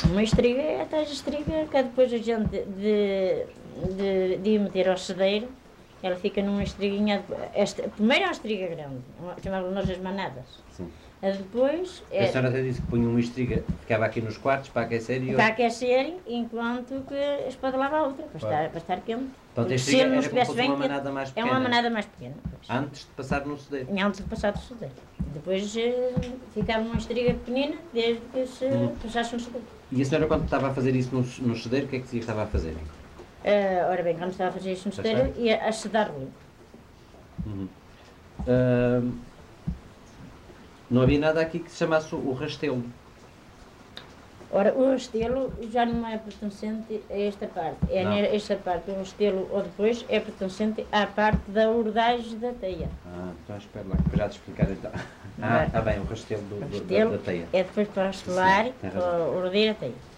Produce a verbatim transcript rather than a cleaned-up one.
Uma estriga é a tais estriga que depois a gente de, de, de ir meter ao cedeiro, ela fica numa estriguinha. Esta, primeiro é uma estriga grande, chamávamos nós as manadas. Sim. A depois. A senhora até disse que punha uma estriga, ficava aqui nos quartos para aquecer e. Para aquecer, enquanto que espadalava a outra, para, claro. estar, para estar quente. Portanto, a estriga era como se fosse uma manada mais pequena. É uma manada mais pequena. Pois. Antes de passar no cedeiro. Antes de passar no cedeiro. Depois uh, ficava uma estriga pequenina, desde que se hum. passasse no cedeiro. E a senhora, quando estava a fazer isso no, no cedeiro, o que é que dizia que estava a fazer? Uh, ora bem, quando estava a fazer isso no cedeiro, ia a sedar-lhe. Uhum. Uh, não havia nada aqui que se chamasse o rastelo. Ora, o rastelo já não é pertencente a esta parte. É não. Esta parte, o rastelo, ou depois, é pertencente à parte da ordagem da teia. Ah, então espera lá, que já te explicar então. Ah, está bem, o rastelo, do, o rastelo do, da, da teia. É depois para rastelar, para ordear a teia.